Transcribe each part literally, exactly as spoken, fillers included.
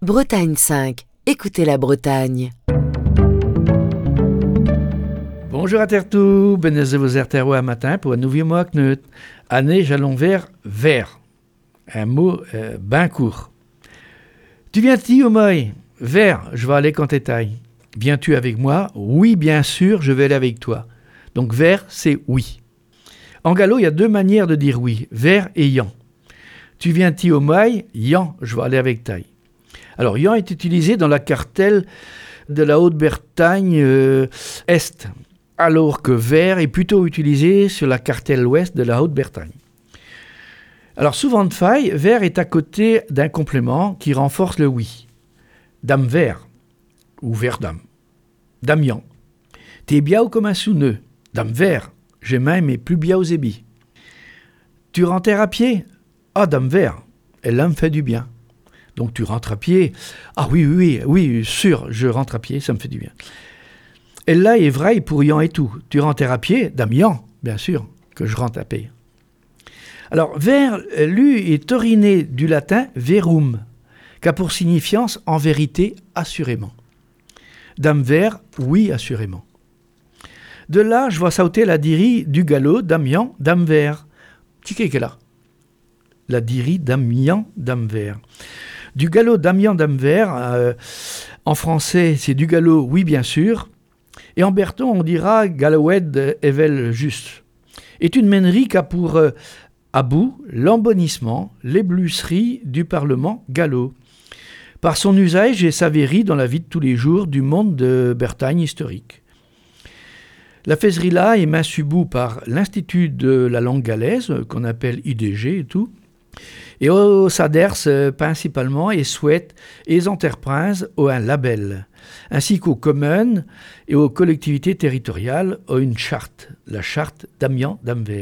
Bretagne cinq, écoutez la Bretagne. Bonjour à Tertou, benez vos erterro à matin pour un nouveau mot à Knut. Année jalon vers vers, un mot euh, ben court. Tu viens-tu au moi? Vers, je vais aller quand t'es taille. Viens-tu avec moi? Oui, bien sûr, je vais aller avec toi. Donc vers, c'est oui. En gallo, il y a deux manières de dire oui, vers et yan. Tu viens-tu au moi? Yan, je vais aller avec taille. Alors, yan est utilisé dans la cartelle de la Haute-Bretagne euh, Est, alors que vers est plutôt utilisé sur la cartelle Ouest de la Haute-Bretagne. Alors, souvent de faille, vers est à côté d'un complément qui renforce le oui. Dame vers, ou vers dame. Dame yan. T'es biao comme un sous-nœud. Dame vers, j'ai même mais plus biao zébi. Tu rentres à pied? Ah, dame vers, elle là me fait du bien. Donc tu rentres à pied. Ah oui, oui, oui, oui, sûr, je rentre à pied, ça me fait du bien. Et là, est vrai pour yan et tout. Tu rentres à pied, dame yan, bien sûr, que je rentre à pied. Alors, vers, lui, est oriné du latin verum, qui a pour signifiance en vérité, assurément. Dame vers, oui, assurément. De là, je vois sauter la diri du gallo, dame yan, dame vers. Tu sais qu'est là? La diri dame yan, dame vers. Du gallo Damian Damver, euh, en français c'est du gallo oui bien sûr, et en berton on dira galowed evel juste. Est une mènerie qui a pour euh, à bout l'embonnissement, l'éblusserie du Parlement gallo, par son usage et sa vérie dans la vie de tous les jours du monde de Bretagne historique. La faiserie-là est mise sous bout par l'Institut de la langue galaise, qu'on appelle I D G et tout, et au s'adresse euh, principalement et souhaite les entreprises au un label, ainsi qu'aux communes et aux collectivités territoriales au une charte, la charte Damian Damver.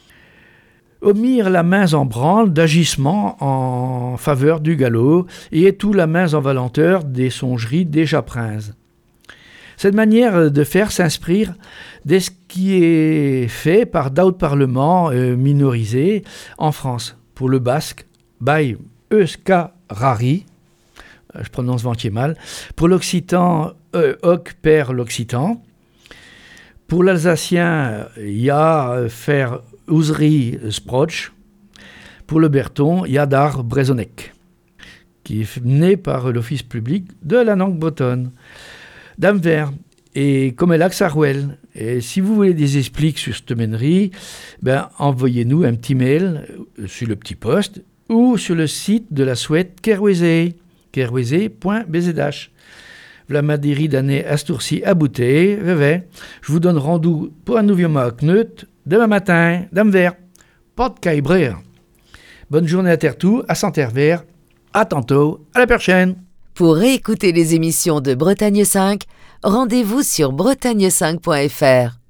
Au mire la main en branle d'agissement en faveur du gallo et tout la main en valenteur des songeries déjà prises. Cette manière de faire s'inspire de ce qui est fait par d'autres parlements euh, minorisés en France. Pour le basque, by Euska Rari, je prononce ventier mal. Pour l'occitan, euh, hoc per l'occitan. Pour l'alsacien, ya faire ouzri sproch. Pour le berton, yadar brezonek, qui est né par l'Office public de la langue bretonne. Damver, et comme elle a que Sarouel. Et si vous voulez des expliques sur cette mènerie, ben, envoyez-nous un petit mail sur le petit poste ou sur le site de la Souhaite Kerwézé, kerwézé point b z h. Vlamadiri d'année Astourci à Bouteille, je vous donne rendez-vous pour un nouveau mois Knut demain matin, Damver, pas de caïbrer. Bonne journée à Tertou, à Saint-Hervert, à tantôt, à la prochaine. Pour réécouter les émissions de Bretagne cinq, rendez-vous sur bretagne cinq point f r.